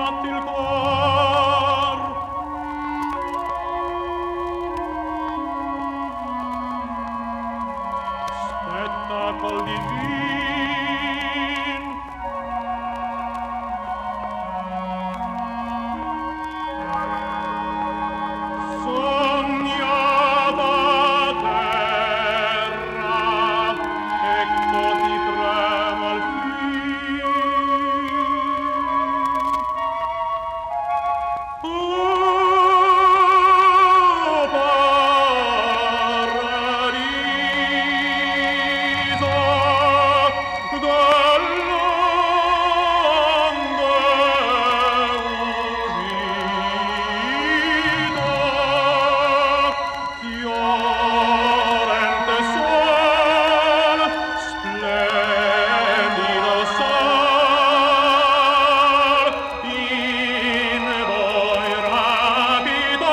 batte il cor. Spettacol divin, sognava terra, ecco ti trema al fin. Oh, paradiso dall'onde uscito, fiorente sol, splendido sol, in voi rapido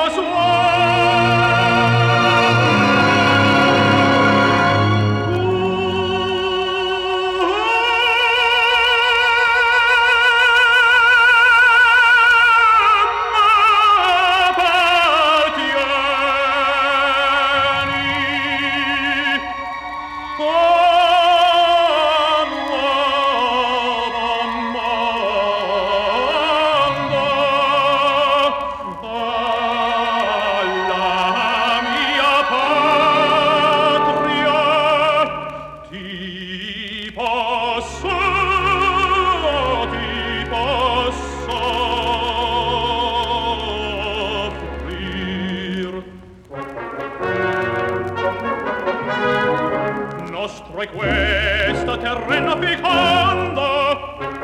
nostro è questa terrena feconda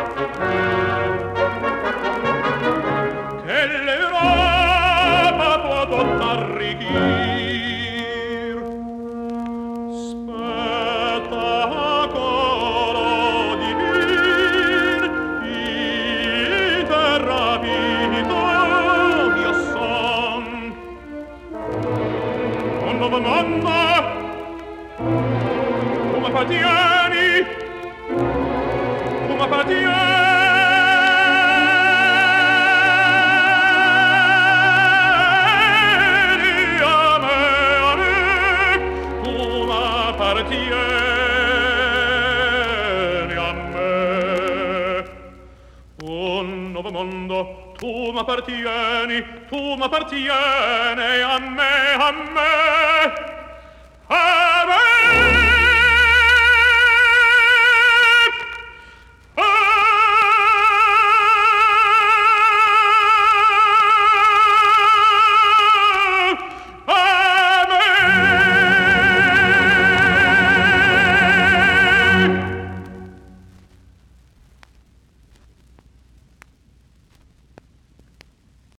che l'Europa può tutta arricchir. Spettacolo divin, in terra vita io son. Mondo, mondo, come appartieni a me, come appartieni a me. Un nuovo mondo, tu m'appartieni a me, a me.